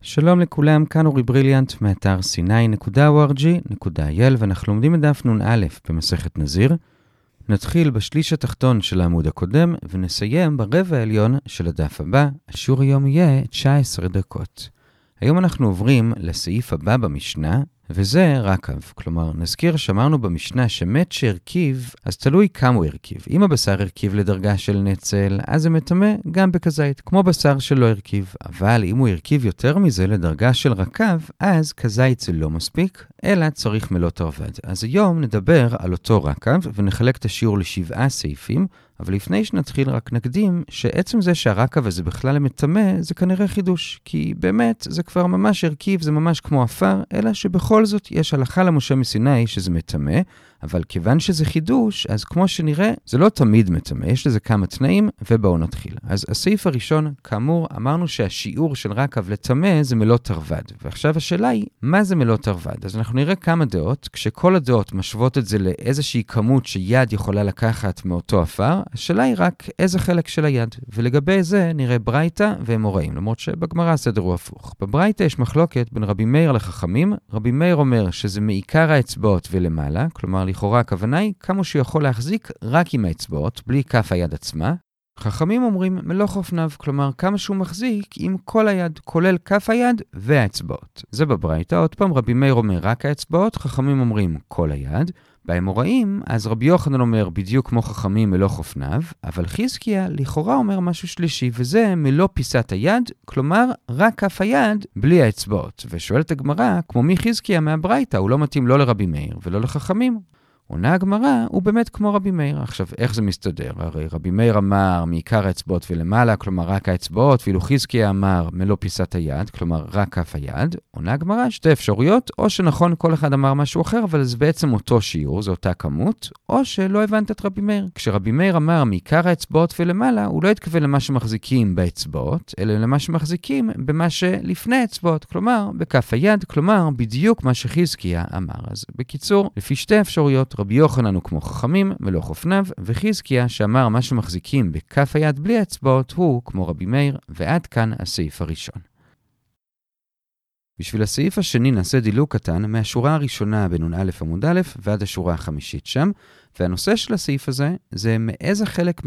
שלום לכולם, כאן אורי בריליאנט מאתר sinai.org.il ואנחנו לומדים את דף נ"א במסכת נזיר. נתחיל בשליש התחתון של העמוד הקודם ונסיים ברבע העליון של הדף הבא. השיעור היום יהיה 19 דקות. היום אנחנו עוברים לסעיף הבא במשנה, וזה רקב. כלומר, נזכיר שאמרנו במשנה שמת שהרכיב, אז תלוי כמה הוא הרכיב. אם הבשר הרכיב לדרגה של נצל, אז זה מטמא גם בכזית, כמו בשר שלא הרכיב. אבל אם הוא הרכיב יותר מזה לדרגה של רקב, אז כזית זה לא מספיק, אלא צריך מלות ערבד. אז היום נדבר על אותו רקב, ונחלק את השיעור ל7 סעיפים, אבל לפני שנתחיל רק נקדים שעצם זה שהרקב הזה בכלל מטמא זה כנראה חידוש, כי באמת זה כבר ממש הרכיב, זה ממש כמו אפר, אלא שבכל זאת יש הלכה למשה מסיני שזה מטמא, אבל כיוון שזה חידוש, אז כמו שנראה, זה לא תמיד מטמא, יש לזה כמה תנאים, ובואו נתחיל. אז הסעיף הראשון, כאמור, אמרנו שהשיעור של רקב לטמא זה מלות ערבד, ועכשיו השאלה היא, מה זה מלות ערבד? אז אנחנו נראה כמה דעות, כשכל הדעות משוות את זה לאיזושהי כמות שיד יכולה לקחת מאותו אפר, השאלה היא רק איזה חלק של היד, ולגבי זה נראה ברייתא ואמוראים, למרות שבגמרא הסדר הוא הפוך. בברייתא יש מחלוקת בין רבי מאיר לחכמים. רבי מאיר אומר שזה מעיקר האצבעות ולמעלה, כלומר לכאורה הכוונה היא כמה שהוא יכול להחזיק רק עם האצבעות, בלי כף היד עצמה. חכמים אומרים מלוך אופניו, כלומר כמה שהוא מחזיק עם כל היד, כולל כף היד והאצבעות. זה בברייתא, עוד פעם רבי מאיר אומר רק האצבעות, חכמים אומרים כל היד. באמוראים, אז רבי יוחנן אומר בדיוק כמו חכמים מלוך אופניו, אבל חזקיה לכאורה אומר משהו שלישי, וזה מלוא פיסת היד, כלומר רק כף היד בלי האצבעות. ושואלת הגמרא, כמו מי חזקיה מהברייתא, הוא לא מתאים לא לרבי מאיר ולא לחכמים. עונה הגמרא, הוא באמת כמו רבי מאיר. עכשיו, איך זה מסתדר? הרי רבי מאיר אמר מעיקר האצבעות ולמעלה, כלומר רק האצבעות, ואילו חזקיה אמר מלוא פיסת היד, כלומר רק כף היד. עונה הגמרא, שתי אפשרויות, או שנכון כל אחד אמר משהו אחר, אבל זה בעצם אותו שיעור, זו אותה כמות, או שלא הבנת את רבי מאיר. כשרבי מאיר אמר מעיקר האצבעות ולמעלה, הוא לא התכוון למה שמחזיקים באצבעות, אלא למה שמחזיקים במה שלפני האצבעות, כלומר בכף היד, כלומר בדיוק מה שחזקיה אמר. אז בקיצור, לפי שתי אפשרויות, רבי יוחנן הוא כמו חכמים מלוך אופניו, וחזקיה שאמר מה שמחזיקים בכף היד בלי האצבעות הוא כמו רבי מאיר, ועד כאן הסעיף הראשון. בשביל הסעיף השני נעשה דילוג קטן מהשורה הראשונה בנ"א עמוד א' ועד השורה החמישית שם, והנושא של הסעיף הזה זה מאיזה חלק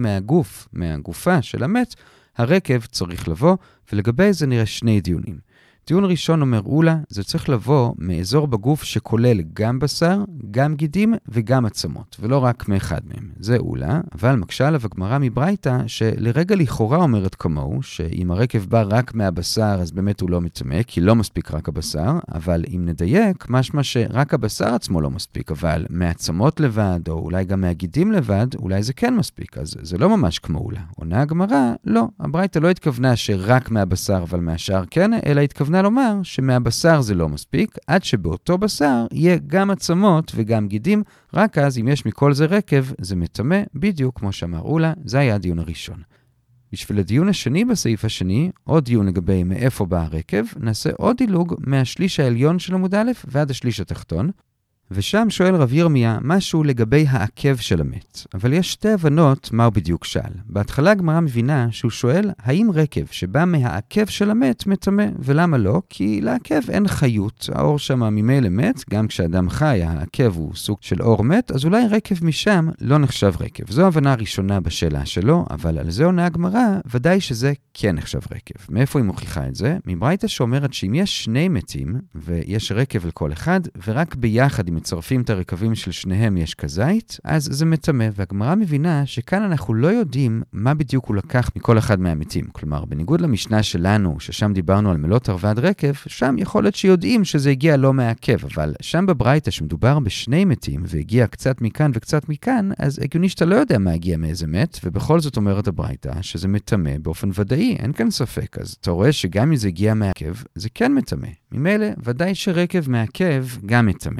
מהגופה של המת הרקב צריך לבוא, ולגבי זה נראה שני דיונים. דיון ראשון אומר אולה, זה צריך לבוא מאזור בגוף שכולל גם בשר, גם גידים וגם עצמות, ולא רק מאחד מהם. זה אולה, אבל מקשה עליו הגמרא מברייתא שלרגע לכאורה אומרת כמוהו, שאם הרקב בא רק מהבשר אז באמת הוא לא מטמא, כי לא מספיק רק הבשר, אבל אם נדייק, משמע שרק הבשר עצמו לא מספיק, אבל מעצמות לבד, או אולי גם מהגידים לבד, אולי זה כן מספיק, אז זה לא ממש כמו אולה. עונה הגמרא, לא, הברייתא לא התכוונה שרק מהבשר אבל מהשאר כן, אלא התכוונה לומר שמהבשר זה לא מספיק, עד שבאותו בשר יהיה גם עצמות וגם גידים, רק אז אם יש מכל זה רקב, זה מטמא, בדיוק כמו שאמר אולה, זה היה הדיון הראשון. בשביל הדיון השני בסעיף השני, עוד דיון לגבי מאיפה בא הרקב, נעשה עוד דילוג מהשליש העליון של עמוד א' ועד השליש התחתון, ושם שואל רב ירמיה משהו לגבי העקב של המת. אבל יש שתי הבנות מה הוא בדיוק שאל. בהתחלה הגמרא מבינה שהוא שואל האם רקב שבא מהעקב של המת מטמא, ולמה לא? כי לעקב אין חיות, האור שם ממילא מת, גם כשאדם חי העקב הוא סוג של אור מת, אז אולי רקב משם לא נחשב רקב. זו ההבנה הראשונה בשאלה שלו, אבל על זה עונה הגמרא, ודאי שזה כן נחשב רקב. מאיפה היא מוכיחה את זה? מברייתא שאומרת שאם יש שני מתים, ויש רקב לכל אחד, ורק ביחד מצרפים את הרקבים של שניהם יש כזית, אז זה מטמא, והגמרא מבינה שכאן אנחנו לא יודעים מה בדיוק הוא לקח מכל אחד מהמתים. כלומר, בניגוד למשנה שלנו, ששם דיברנו על מלות ערבד רקב, שם יכול להיות שיודעים שזה הגיע לא מהעקב, אבל שם בברייתא שמדובר בשני מתים, והגיע קצת מכאן וקצת מכאן, אז הגיוני שאתה לא יודע מה הגיע מאיזה מת, ובכל זאת אומרת הברייתא שזה מטמא באופן ודאי, אין כאן ספק. אז אתה רואה שגם אם זה הגיע מהעקב, זה כן מטמא. ממילא, ודאי שרקב מהעקב גם מטמא. אלא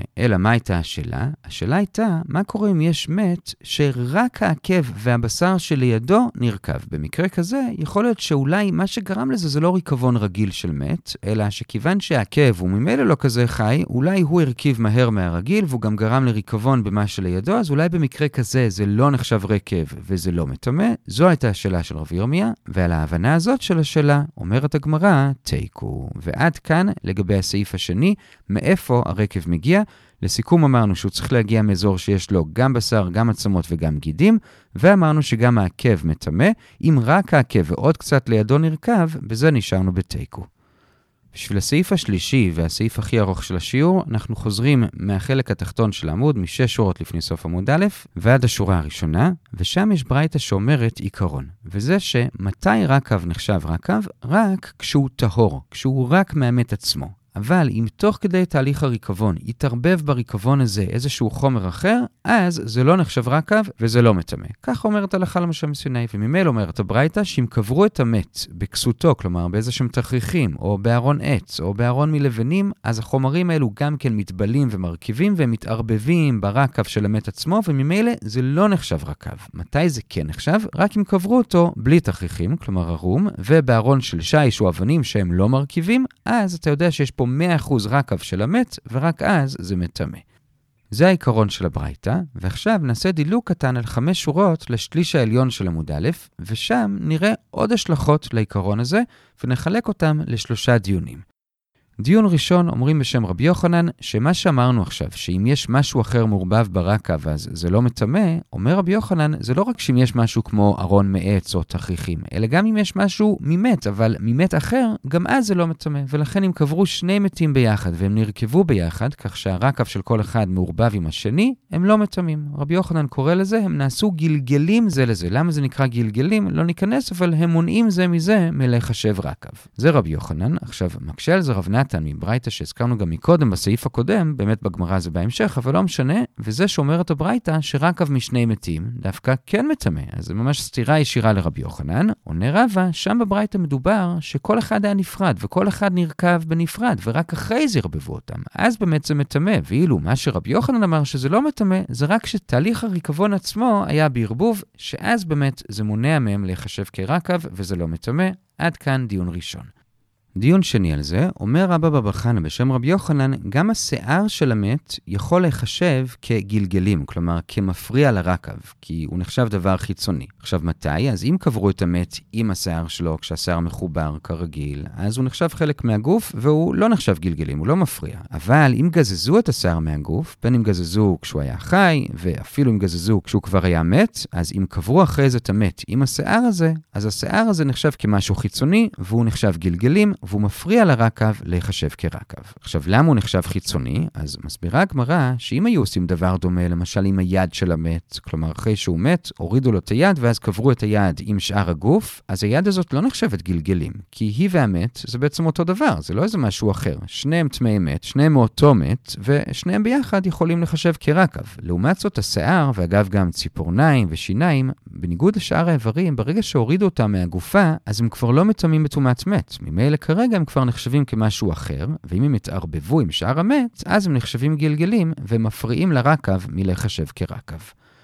מה הייתה השאלה? השאלה הייתה, מה קורה אם יש מת שרק העקב והבשר שלידו נרכב? במקרה כזה, יכול להיות שאולי מה שגרם לזה זה לא ריקבון רגיל של מת, אלא שכיוון שהעקב הוא ממילא לא כזה חי, אולי הוא הרכיב מהר מהרגיל, והוא גם גרם לריקבון במה שלידו, אז אולי במקרה כזה זה לא נחשב רקב וזה לא מטמא. זו הייתה השאלה של רבי ירמיה, ועל ההבנה הזאת של השאלה, אומרת הגמרא, תיקו. ועד כאן, לגבי הסעיף השני, מאיפה הרקב מגיע. לסיכום אמרנו שהוא צריך להגיע מאזור שיש לו גם בשר, גם עצמות וגם גידים, ואמרנו שגם העקב מטמא. אם רק העקב ועוד קצת לידו נרכב, בזה נשארנו בתיקו. בשביל הסעיף השלישי והסעיף הכי ארוך של השיעור, אנחנו חוזרים מהחלק התחתון של העמוד, 6 שורות לפני סוף עמוד א', ועד השורה הראשונה, ושם יש ברייתא שאומרת עיקרון, וזה שמתי רקב נחשב רקב? רק כשהוא טהור, כשהוא רק מהמת עצמו. אבל אם תוך כדי תהליך הריקבון יתערבב בריקבון הזה איזשהו חומר אחר, אז זה לא נחשב רקב וזה לא מטמא. כך אומרת הלכה למשה מסיני, וממילא אומרת הברייתא שאם קברו את המת בכסותו, כלומר באיזשהם תכריכים, או בארון עץ, או בארון מלבנים, אז החומרים האלו גם כן מתבלים ומרכיבים ומתערבבים ברקב של המת עצמו, וממילא זה לא נחשב רקב. מתי זה כן נחשב? רק אם קברו אותו בלי תכריכים, כלומר ערום, ובארון של שיש או אבנים שהם לא מרכיבים, אז אתה יודע שיש פה 100% רקב של המת, ורק אז זה מטמא. זה העיקרון של הברייתא, ועכשיו נעשה דילוג קטן על 5 שורות לשליש העליון של עמוד א', ושם נראה עוד השלכות לעיקרון הזה, ונחלק אותם ל3 דיונים. דיון ראשון אומרים בשם רבי יוחנן, שמה שאמרנו עכשיו, שאם יש משהו אחר מעורבב ברקב, אז זה לא מטמא, אומר רבי יוחנן, זה לא רק שאם יש משהו כמו ארון מעץ או תכריכים, אלא גם אם יש משהו ממת, אבל ממת אחר, גם אז זה לא מטמא. ולכן אם קברו 2 מתים ביחד, והם נרכבו ביחד, כך שהרקב של כל אחד מעורבב עם השני, הם לא מטמאים. רבי יוחנן קורא לזה, הם נעשו גלגלים זה לזה. למה זה נקרא גלגלים? לא ניכנס, אבל הם מונעים זה מזה מלחשב רקב. זה רבי יוחנן. עכשיו, מקשה על זה רב נתן מברייתא שהזכרנו גם מקודם בסעיף הקודם, באמת בגמרא זה בהמשך, אבל לא משנה, וזה שאומרת הברייתא שרקב משני מתים דווקא כן מטמא. אז זה ממש סתירה ישירה לרבי יוחנן. עונה רבא, שם בברייתא מדובר שכל אחד היה נפרד, וכל אחד נרכב בנפרד, ורק אחרי זה ירבבו אותם. אז באמת זה מטמא, ואילו מה שרבי יוחנן אמר שזה לא מטמא, זה רק שתהליך הריקבון עצמו היה בערבוב, שאז באמת זה מונע מהם לחשב כרקב, וזה לא מטמא. עד כאן דיון ראשון. דיון שני על זה, אומר רבא בבא חנא בשם רבי יוחנן, גם השיער של המת יכול להיחשב כגלגלים, כלומר כמפריע לרקב, כי הוא נחשב דבר חיצוני. עכשיו מתי? אז אם קברו את המת עם השיער שלו, כשהשיער מחובר כרגיל, אז הוא נחשב חלק מהגוף, והוא לא נחשב גלגלים, הוא לא מפריע. אבל אם גזזו את השיער מהגוף, בין אם גזזו כשהוא היה חי, ואפילו אם גזזו כשהוא כבר היה מת, אז אם קברו אחרי זה את המת עם השיער הזה, אז השיער הזה נחשב כמשהו חיצוני, והוא נחשב גלגלים, והוא מפריע לרקב להיחשב כרקב. עכשיו, למה הוא נחשב חיצוני? אז מסבירה הגמרא שאם היו עושים דבר דומה, למשל עם היד של המת, כלומר אחרי שהוא מת, הורידו לו את היד ואז קברו את היד עם שאר הגוף, אז היד הזאת לא נחשבת גלגלים, כי היא והמת זה בעצם אותו דבר, זה לא איזה משהו אחר. שניהם טמאי מת, שניהם מאותו מת, ושניהם ביחד יכולים לחשב כרקב. לעומת זאת השיער, ואגב גם ציפורניים ושיניים, בניגוד לשאר האיברים, ברגע שהורידו אותם מהגופה, אז הם כבר לא מטמאים בטומאת מת. ממילא כרגע הם כבר נחשבים כמשהו אחר, ואם הם יתערבבו עם שאר המת, אז הם נחשבים גלגלים ומפריעים לרקב מלחשב כרקב.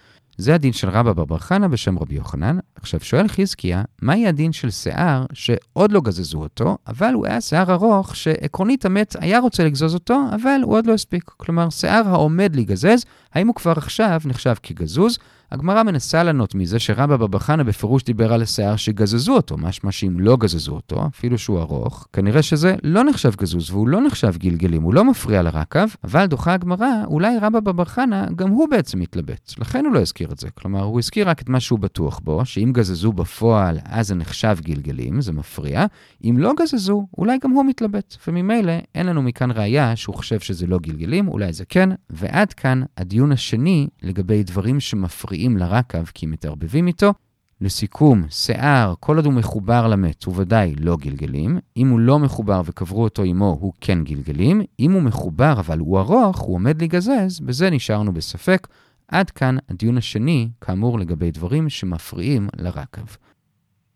זה הדין של רבא בבר חנא בשם רבי יוחנן. עכשיו שואל חזקיה, מהי הדין של שיער שעוד לא גזזו אותו, אבל הוא היה שיער ארוך שעקרונית המת היה רוצה לגזוז אותו, אבל הוא עוד לא הספיק. כלומר, שיער העומד להיגזז, האם הוא כבר עכשיו נחשב כגזוז? הגמרא מנסה לענות מזה שרבא בבר חנא בפירוש דיבר על השיער שגזזו אותו, משמע שאם לא גזזו אותו, אפילו שהוא ארוך, כנראה שזה לא נחשב גזוז והוא לא נחשב גלגלים, הוא לא מפריע לרקב, אבל דוחה הגמרא, אולי רבא בבר חנא גם הוא בעצם מתלבט, לכן הוא לא הזכיר את זה. כלומר, הוא הזכיר רק את מה שהוא בטוח בו, שאם גזזו בפועל, אז זה נחשב גלגלים, זה מפריע. אם לא גזזו, אולי גם הוא מתלבט, וממילא אין לנו מכאן ראיה שהוא חושב שזה לא גלגלים, אולי זה כן. ועד כאן הדיון השני לגבי דברים שמפריעים לרקב כי מתערבבים איתו. לסיכום, שיער, כל עוד הוא מחובר למת, הוא ודאי לא גלגלים. אם הוא לא מחובר וקברו אותו עמו, הוא כן גלגלים. אם הוא מחובר אבל הוא ארוך, הוא עומד להיגזז, בזה נשארנו בספק. עד כאן הדיון השני, כאמור לגבי דברים שמפריעים לרקב.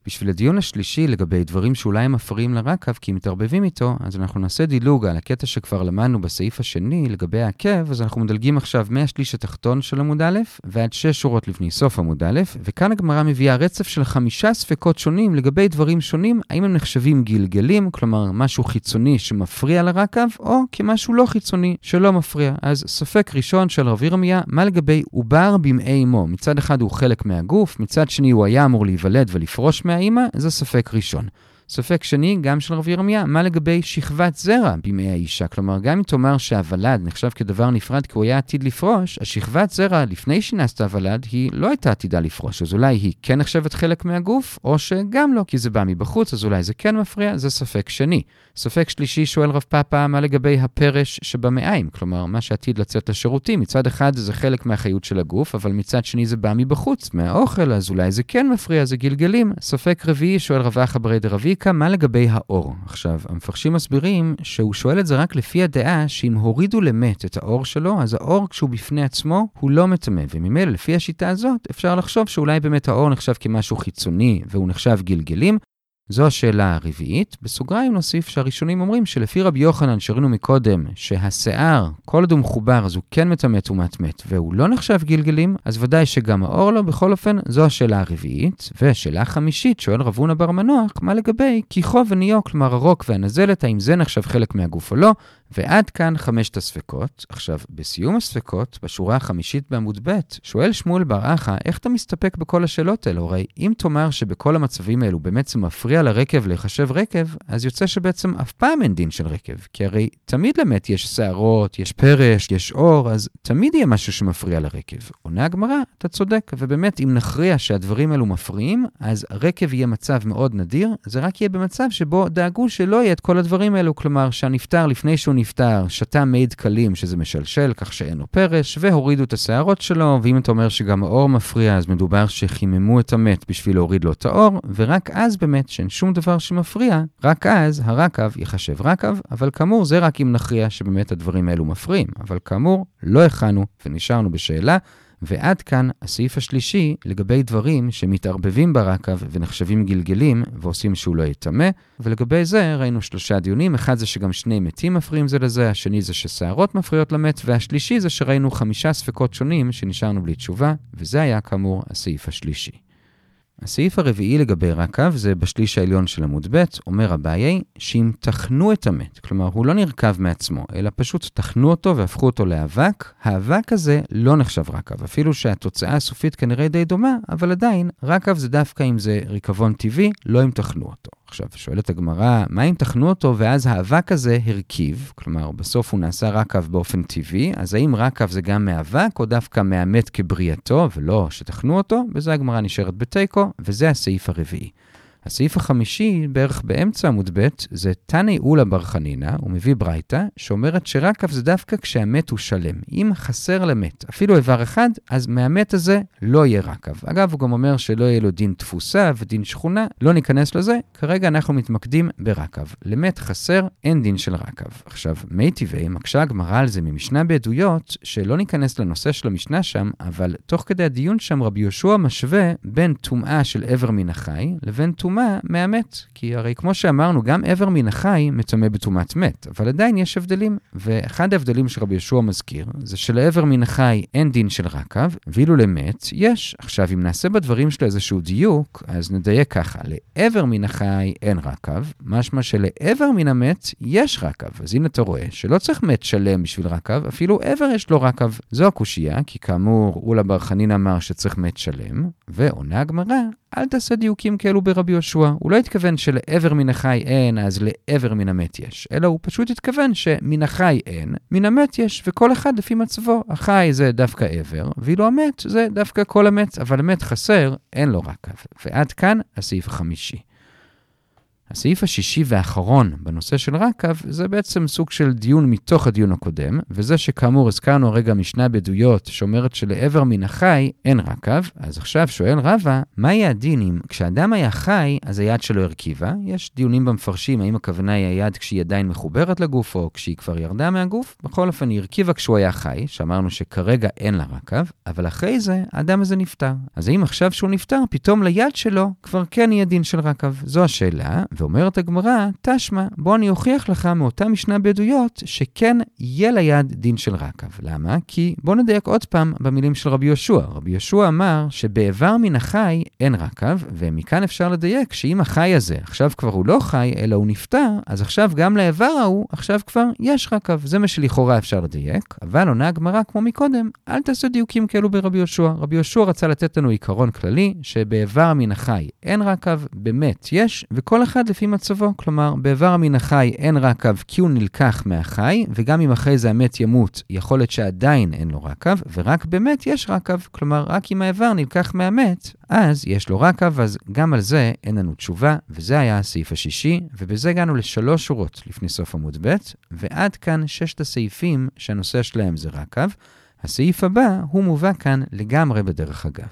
בשביל הדיון השלישי לגבי דברים שאולי הם מפריעים לרקב כי מתערבבים איתו, אז אנחנו נעשה דילוג על הקטע שכבר למדנו בסעיף השני לגבי העקב, אז אנחנו מדלגים עכשיו מהשליש התחתון של עמוד א' ועד 6 שורות לפני סוף עמוד א', וכאן הגמרא מביאה רצף של 5 ספקות שונים לגבי דברים שונים, האם הם נחשבים גלגלים, כלומר משהו חיצוני שמפריע לרקב, או כמשהו לא חיצוני שלא מפריע. אז ספק ראשון של רב ירמיה, מה לגבי עובר במעי אמו? מצד אחד הוא חלק מהגוף, מצד שני הוא היה אמור להיוולד ולפרוש מהאימא, זה ספק ראשון. ספק שני, גם של רב ירמיה, מה לגבי שכבת זרע במעי האישה? כלומר, גם אם תאמר שהוולד נחשב כדבר נפרד כי הוא היה עתיד לפרוש, השכבת זרע לפני שנעשתה הוולד היא לא הייתה עתידה לפרוש, אז אולי היא כן נחשבת חלק מהגוף, או שגם לא, כי זה בא מבחוץ, אז אולי זה כן מפריע, זה ספק שני. ספק שלישי שואל רב פאפא, מה לגבי הפרש שבמעיים? כלומר, מה שעתיד לצאת לשירותים, מצד אחד זה חלק מהחיות של הגוף, אבל מצד שני זה בא מבחוץ, מהאוכל, אז אולי זה כן מפריע, זה גלגלים. ספק רביעי שואל רב אחא ברי דרביקה, מה לגבי האור? עכשיו, המפרשים מסבירים שהוא שואל את זה רק לפי הדעה שאם הורידו למת את האור שלו, אז האור כשהוא בפני עצמו הוא לא מטמא, וממילא לפי השיטה הזאת אפשר לחשוב שאולי באמת האור נחשב כמשהו חיצוני והוא נחשב גלגלים. זו השאלה הרביעית. בסוגריים נוסיף שהראשונים אומרים שלפי רבי יוחנן שראינו מקודם שהשיער, כל עוד הוא מחובר אז הוא כן מטמאת ומטמאת והוא לא נחשב גלגלים, אז ודאי שגם האור לא. בכל אופן זו השאלה הרביעית. והשאלה החמישית שואל רב הונא בר מנוח, מה לגבי כיחו וניו, כלומר הרוק והנזלת, האם זה נחשב חלק מהגוף או לא? ועד כאן 5 הספקות. עכשיו, בסיום הספקות, בשורה החמישית בעמוד ב', שואל שמואל בר אחא, איך אתה מסתפק בכל השאלות האלו? הרי אם תאמר שבכל המצבים האלו באמת זה מפריע לרקב להיחשב רקב, אז יוצא שבעצם אף פעם אין דין של רקב, כי הרי תמיד למת יש שערות, יש פרש, יש אור, אז תמיד יהיה משהו שמפריע לרקב. עונה הגמרא, אתה צודק, ובאמת אם נכריע שהדברים האלו מפריעים, אז רקב יהיה מצב מאוד נדיר, זה רק יהיה במצב שבו דאגו שלא יהיה את כל הדברים האלו, כלומר שהנפטר לפני שהוא נפטר, שתה מי דקלים שזה משלשל, כך שאין לו פרש, והורידו את השערות שלו, ואם אתה אומר שגם האור מפריע, אז מדובר שחיממו את המת בשביל להוריד לו את האור, ורק אז באמת שאין שום דבר שמפריע, רק אז הרקב יחשב רקב, אבל כאמור זה רק אם נכריע שבאמת הדברים האלו מפריעים, אבל כאמור לא הכנו ונשארנו בשאלה, ועד כאן הסעיף השלישי לגבי דברים שמתערבבים ברקב ונחשבים גלגלים ועושים שהוא לא יטמא, ולגבי זה ראינו 3 דיונים. אחד זה שגם 2 מתים מפריעים זה לזה, השני זה ששערות מפריעות למת, והשלישי זה שראינו 5 ספקות שונים שנשארנו בלי תשובה, וזה היה כאמור הסעיף השלישי. הסעיף הרביעי לגבי רקב זה בשליש העליון של עמוד ב', אומר אביי שאם תחנו את המת, כלומר הוא לא נרכב מעצמו, אלא פשוט תחנו אותו והפכו אותו לאבק, האבק הזה לא נחשב רקב, אפילו שהתוצאה הסופית כנראה די דומה, אבל עדיין רקב זה דווקא אם זה ריקבון טבעי, לא אם תחנו אותו. עכשיו שואלת הגמרא, מה אם תחנו אותו ואז האבק הזה הרכיב, כלומר בסוף הוא נעשה רקב באופן טבעי, אז האם רקב זה גם מאבק או דווקא מהמת כבריאתו ולא שתחנו אותו? בזה הגמרא נשארת בתיקו, וזה הסעיף הרביעי. הסעיף החמישי, בערך באמצע עמוד ב', זה תנא אולה בר חנינא, הוא מביא ברייתא, שאומרת שרקב זה דווקא כשהמת הוא שלם. אם חסר למת, אפילו איבר אחד, אז מהמת הזה לא יהיה רקב. אגב, הוא גם אומר שלא יהיה לו דין תפוסה ודין שכונה, לא ניכנס לזה, כרגע אנחנו מתמקדים ברקב. למת חסר, אין דין של רקב. עכשיו, מי טבעי, מקשה הגמרא על זה ממשנה בעדויות, שלא ניכנס לנושא של המשנה שם, אבל תוך כדי הדיון שם רבי יהושע משווה בין טומאה של עבר מן החי לבין טומאה מהמת, כי הרי כמו שאמרנו, גם עבר מן החי מטמא בטומאת מת, אבל עדיין יש הבדלים, ואחד ההבדלים שרבי יהושע מזכיר, זה שלעבר מן החי אין דין של רקב, ואילו למת יש. עכשיו, אם נעשה בדברים שלו איזשהו דיוק, אז נדייק ככה, לעבר מן החי אין רקב, משמע שלעבר מן המת יש רקב, אז הנה אתה רואה שלא צריך מת שלם בשביל רקב, אפילו עבר יש לו רקב. זו הקושיה, כי כאמור, אולה בר חנינא אמר שצריך מת שלם, ועונה הגמרא, אל תעשה דיוקים כאלו ברבי יהושע. הוא לא התכוון שלעבר מן החי אין, אז לעבר מן המת יש. אלא הוא פשוט התכוון שמן החי אין, מן המת יש, וכל אחד לפי מצבו. החי זה דווקא עבר, ואילו המת זה דווקא כל המת, אבל המת חסר, אין לו רקב. ועד כאן הסעיף החמישי. הסעיף השישי והאחרון בנושא של רקב, זה בעצם סוג של דיון מתוך הדיון הקודם, וזה שכאמור הזכרנו הרגע משנה בעדויות שאומרת שלעבר מן החי אין רקב, אז עכשיו שואל רבא, מה יהיה הדין אם כשאדם היה חי, אז היד שלו הרכיבה? יש דיונים במפרשים, האם הכוונה היא היד כשהיא עדיין מחוברת לגוף, או כשהיא כבר ירדה מהגוף? בכל אופן היא הרכיבה כשהוא היה חי, שאמרנו שכרגע אין לה רקב, אבל אחרי זה האדם הזה נפטר. אז האם עכשיו שהוא נפטר, פתאום ליד שלו כבר כן יהיה דין של רקב? זו השאלה, ואומרת הגמרא, תשמע, בוא אני אוכיח לך מאותה משנה בעדויות שכן יהיה ליד דין של רקב. למה? כי בוא נדייק עוד פעם במילים של רבי יהושע. רבי יהושע אמר שבעבר מן החי אין רקב, ומכאן אפשר לדייק שאם החי הזה עכשיו כבר הוא לא חי, אלא הוא נפטר, אז עכשיו גם לעבר ההוא, עכשיו כבר יש רקב. זה מה שלכאורה אפשר לדייק, אבל עונה הגמרא כמו מקודם, אל תעשו דיוקים כאלו ברבי יהושע. רבי יהושע רצה לתת לנו עיקרון כללי, שבעבר מן החי אין רקב, באמת יש, וכל אחד לפי מצבו. כלומר, בעבר מן החי אין רקב כי הוא נלקח מהחי, וגם אם אחרי זה המת ימות, יכול להיות שעדיין אין לו רקב, ורק באמת יש רקב. כלומר, רק אם העבר נלקח מהמת, אז יש לו רקב, אז גם על זה אין לנו תשובה, וזה היה הסעיף השישי, ובזה הגענו ל3 שורות לפני סוף עמוד ב', ועד כאן 6 הסעיפים שהנושא שלהם זה רקב. הסעיף הבא הוא מובא כאן לגמרי בדרך אגב.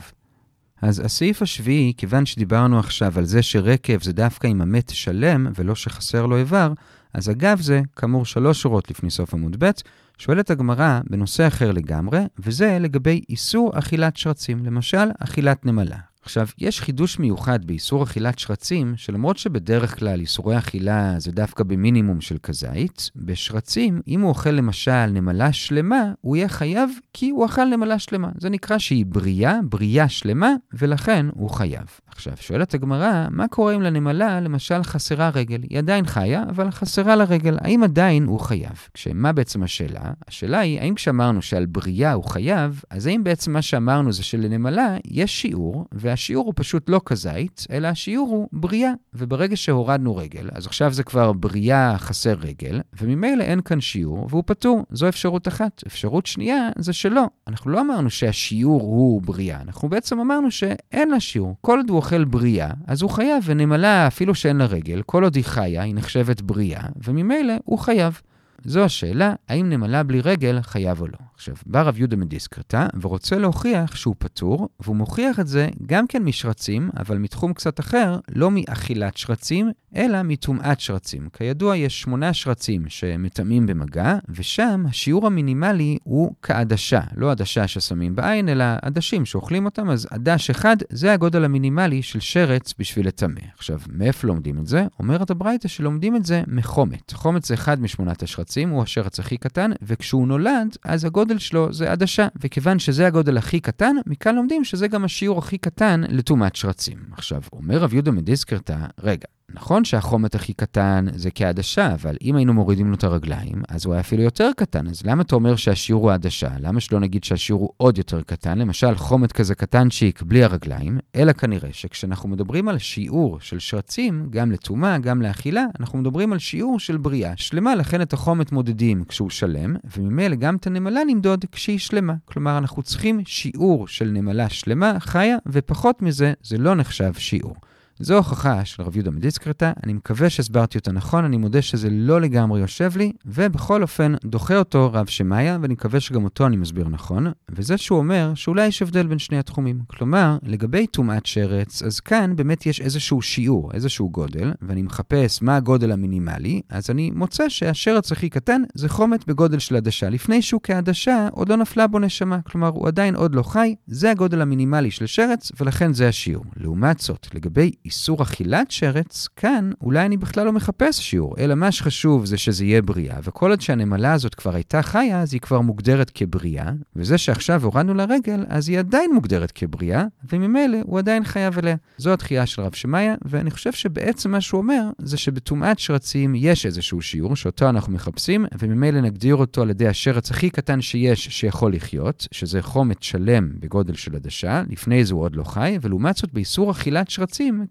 אז הסעיף השביעי, כיוון שדיברנו עכשיו על זה שרקב זה דווקא עם המת שלם ולא שחסר לו איבר, אז אגב זה, כאמור 3 שורות לפני סוף עמוד ב', שואלת הגמרא בנושא אחר לגמרי, וזה לגבי איסור אכילת שרצים, למשל אכילת נמלה. עכשיו, יש חידוש מיוחד באיסור אכילת שרצים, שלמרות שבדרך כלל איסורי אכילה זה דווקא במינימום של כזית, בשרצים, אם הוא אוכל למשל נמלה שלמה, הוא יהיה חייב כי הוא אכל נמלה שלמה. זה נקרא שהיא בריאה שלמה, ולכן הוא חייב. עכשיו, שואלת הגמרא, מה קורה אם לנמלה למשל חסרה רגל? היא עדיין חיה, אבל חסרה לה רגל. האם עדיין הוא חייב? כשמה בעצם השאלה? השאלה היא, האם כשאמרנו שעל בריאה הוא חייב, אז האם בעצם מה שאמרנו זה שלנמלה יש שיעור, והשיעור הוא פשוט לא כזית, אלא השיעור הוא בריאה. וברגע שהורדנו רגל, אז עכשיו זה כבר בריאה חסר רגל, וממילא אין כאן שיעור, והוא פטור. זו אפשרות אחת. אפשרות שנייה זה שלא. אנחנו לא אמרנו שהשיעור הוא בריאה. אנחנו בעצם אמרנו שאין לה שיעור. כל עוד הוא אוכל בריאה, אז הוא חייב, ונמלה אפילו שאין לה רגל, כל עוד היא חיה, היא נחשבת בריאה, וממילא הוא חייב. זו השאלה, האם נמלה בלי רגל חייב או לא. עכשיו, בא רב יהודה מדיסקרתא, ורוצה להוכיח שהוא פטור, והוא מוכיח את זה גם כן משרצים, אבל מתחום קצת אחר, לא מאכילת שרצים, אלא מטומאת שרצים. כידוע, יש 8 שרצים שמטמאים במגע, ושם השיעור המינימלי הוא כעדשה. לא עדשה ששמים בעין, אלא עדשים שאוכלים אותם, אז עדש אחד זה הגודל המינימלי של שרץ בשביל לטמא. עכשיו, מאיפה לומדים את זה? אומרת הברייתא שלומדים את זה מחומת. חומת זה אחד מ8 השרצים, הוא השרץ הכי קטן, וכשהוא נולד, אז הגודל שלו זה עדשה. וכיוון שזה הגודל הכי קטן, מכאן לומדים שזה גם השיעור הכי קטן לטומאת שרצים. עכשיו, אומר רב יהודה מדיסקרתא, רגע, נכון שהחומת הכי קטן זה כעדשה, אבל אם היינו מורידים לו את הרגליים, אז הוא היה אפילו יותר קטן. אז למה אתה אומר שהשיעור הוא עדשה? למה שלא נגיד שהשיעור הוא עוד יותר קטן? למשל, חומת כזה קטנצ'יק בלי הרגליים, אלא כנראה שכשאנחנו מדברים על שיעור של שרצים, גם לטומאה, גם לאכילה, אנחנו מדברים על שיעור של בריאה שלמה, לכן את החומת מודדים כשהוא שלם, וממילא גם את הנמלה נמדוד כשהיא שלמה. כלומר, אנחנו צריכים שיעור של נמלה שלמה, חיה, ופחות מזה, זה לא נחשב שיעור. זו הוכחה של רב יהודה מדיסקרתא, אני מקווה שהסברתי אותה נכון, אני מודה שזה לא לגמרי יושב לי, ובכל אופן דוחה אותו רב שמאיה, ואני מקווה שגם אותו אני מסביר נכון, וזה שהוא אומר שאולי יש הבדל בין שני התחומים. כלומר, לגבי טומאת שרץ, אז כאן באמת יש איזשהו שיעור, איזשהו גודל, ואני מחפש מה הגודל המינימלי, אז אני מוצא שהשרץ הכי קטן זה חומת בגודל של עדשה. לפני שהוא כעדשה, עוד לא נפלה בו נשמה, כלומר הוא עדיין עוד לא חי, זה הגודל המינימלי של שרץ, ולכן זה השיעור. לעומת זאת, לגבי איסור אכילת שרץ, כאן אולי אני בכלל לא מחפש שיעור, אלא מה שחשוב זה שזה יהיה בריאה, וכל עוד שהנמלה הזאת כבר הייתה חיה, אז היא כבר מוגדרת כבריאה, וזה שעכשיו הורדנו לרגל, אז היא עדיין מוגדרת כבריאה, וממילא הוא עדיין חייב אליה. זו התחייה של רב שמאיה, ואני חושב שבעצם מה שהוא אומר, זה שבטומאת שרצים יש איזשהו שיעור, שאותו אנחנו מחפשים, וממילא נגדיר אותו על ידי השרץ הכי קטן שיש שיכול לחיות, שזה חומת שלם בגודל של עדשה, לפני זה הוא עוד לא חי, ולעומת זאת באיסור אכילת שרצים,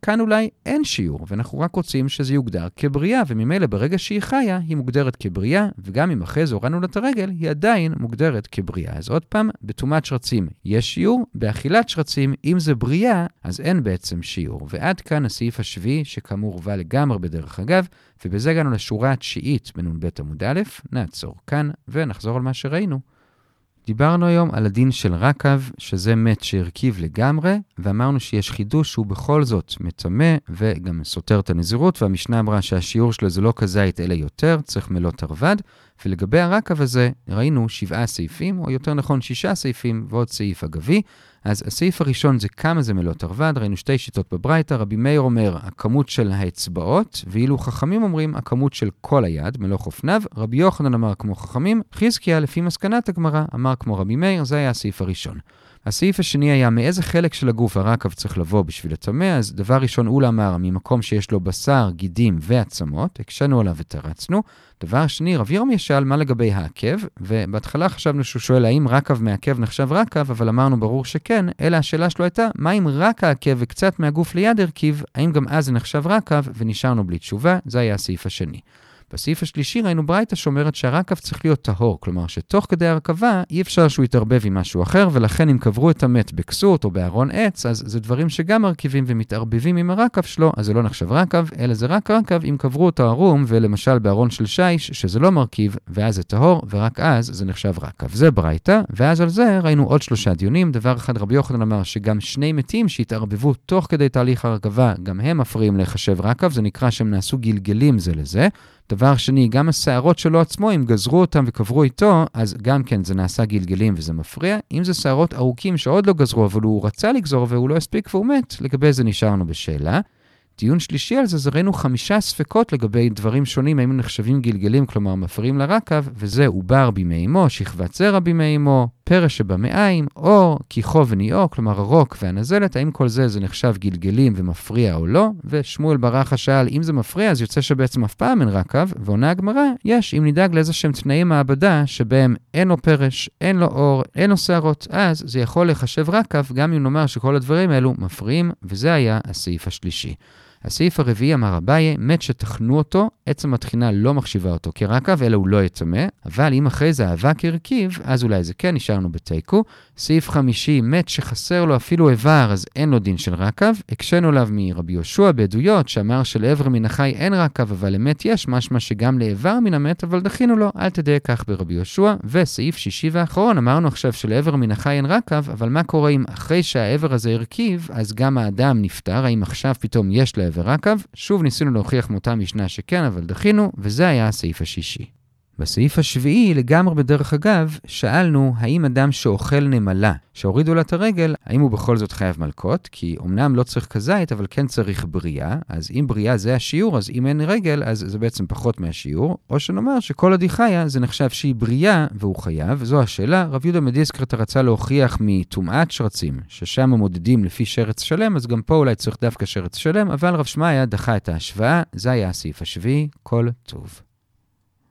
כאן אולי אין שיעור, ואנחנו רק רוצים שזה יוגדר כבריאה, וממילא ברגע שהיא חיה, היא מוגדרת כבריאה, וגם אם אחרי זה הורדנו לה את הרגל, היא עדיין מוגדרת כבריאה. אז עוד פעם, בטומאת שרצים יש שיעור, באכילת שרצים, אם זה בריאה, אז אין בעצם שיעור. ועד כאן הסעיף השביעי, שכאמור הובא לגמרי בדרך אגב, ובזה הגענו לשורה התשיעית בנ"ב עמוד א', נעצור כאן ונחזור על מה שראינו. דיברנו היום על הדין של רקב, שזה מת שהרכיב לגמרי, ואמרנו שיש חידוש שהוא בכל זאת מטמא וגם סותר את הנזירות, והמשנה אמרה שהשיעור שלו זה לא כזית אלא יותר, צריך מלות ערבד, ולגבי הרקב הזה ראינו 7 סעיפים, או יותר נכון 6 סעיפים ועוד סעיף אגבי. אז הסעיף הראשון זה כמה זה מלות ערבד, ראינו 2 שיטות בברייתא, רבי מאיר אומר הכמות של האצבעות, ואילו חכמים אומרים הכמות של כל היד, מלוך אופניו, רבי יוחנן אמר כמו חכמים, חזקיה לפי מסקנת הגמרא אמר כמו רבי מאיר, זה היה הסעיף הראשון. הסעיף השני היה מאיזה חלק של הגוף הרקב צריך לבוא בשביל לטמא, אז דבר ראשון אולה אמר ממקום שיש לו בשר, גידים ועצמות, הקשנו עליו ותרצנו. דבר שני, רב ירמיה שאל מה לגבי העקב, ובהתחלה חשבנו שהוא שואל האם רקב מעקב נחשב רקב, אבל אמרנו ברור שכן, אלא השאלה שלו הייתה, מה אם רק העקב וקצת מהגוף ליד הרכיב, האם גם אז זה נחשב רקב, ונשארנו בלי תשובה, זה היה הסעיף השני. בסעיף השלישי ראינו ברייתא שאומרת שהרקב צריך להיות טהור, כלומר שתוך כדי הרכבה אי אפשר שהוא יתערבב עם משהו אחר, ולכן אם קברו את המת בכסות או בארון עץ, אז זה דברים שגם מרכיבים ומתערבבים עם הרקב שלו, אז זה לא נחשב רקב, אלא זה רק רקב אם קברו אותו ערום, ולמשל בארון של שיש, שזה לא מרכיב, ואז זה טהור, ורק אז זה נחשב רקב. זה ברייתא, ואז על זה ראינו עוד 3 דיונים. דבר אחד רבי יוחנן אמר שגם 2 מתים שהתערבבו תוך כדי תהליך הרכבה, גם הם מפריעים לחשב רקב, זה נקרא שהם נעשו גלגלים זה לזה. דבר שני, גם השערות שלו עצמו, אם גזרו אותם וקברו איתו, אז גם כן זה נעשה גלגלים וזה מפריע. אם זה שערות ארוכים שעוד לא גזרו, אבל הוא רצה לגזור והוא לא הספיק והוא מת, לגבי זה נשארנו בשאלה. דיון שלישי על זה, ראינו 5 ספקות לגבי דברים שונים, האם נחשבים גלגלים, כלומר מפריעים לרקב, וזה עובר בימי אמו, שכבת זרע בימי אמו, פרש שבמעיים, אור, כיחו וניאו, כלומר הרוק והנזלת, האם כל זה נחשב גלגלים ומפריע או לא, ושמואל ברכה שאל, אם זה מפריע, אז יוצא שבעצם אף פעם אין רקב, ועונה הגמרא, יש, אם נדאג לאיזה שהם תנאי מעבדה, שבהם אין לו פרש, אין לו אור, אין לו שערות, אז זה יכול לחשב רקב, גם אם נאמר שכל הדברים האלו מפריעים, וזה היה הסעיף השלישי. הסעיף הרביעי אמר אביי, מת שתחנו אותו, עצם התחינה לא מחשיבה אותו כרקב, אלא הוא לא יטמא, אבל אם אחרי זה האבק הרכיב, אז אולי זה כן, נשארנו בתיקו. סעיף חמישי, מת שחסר לו אפילו איבר, אז אין לו דין של רקב. הקשנו עליו מרבי יהושע בעדויות, שאמר שלעבר מן החי אין רקב, אבל למת יש, משמע שגם לאיבר מן המת, אבל דחינו לו, אל תדייק כך ברבי יהושע. וסעיף שישי ואחרון, אמרנו עכשיו שלעבר מן החי אין רקב, אבל מה קורה אם אחרי שהעבר הזה הרכיב, אז גם האדם נפטר, האם עכשיו פתאום יש לעבר רקב? שוב ניסינו להוכיח מאותה משנה שכן, אבל דחינו, וזה היה הסעיף השישי. בסעיף השביעי, לגמרי בדרך אגב, שאלנו האם אדם שאוכל נמלה, שהורידו לה את הרגל, האם הוא בכל זאת חייב מלקות? כי אמנם לא צריך כזית, אבל כן צריך בריאה, אז אם בריאה זה השיעור, אז אם אין רגל, אז זה בעצם פחות מהשיעור, או שנאמר שכל עוד היא חיה, זה נחשב שהיא בריאה והוא חייב, וזו השאלה. רב יהודה מדיסקרטה רצה להוכיח מטומאת שרצים, ששם מודדים לפי שרץ שלם, אז גם פה אולי צריך דווקא שרץ שלם, אבל רב שמעיה דחה את ההשוואה, זה היה הסעיף השביעי, כל טוב.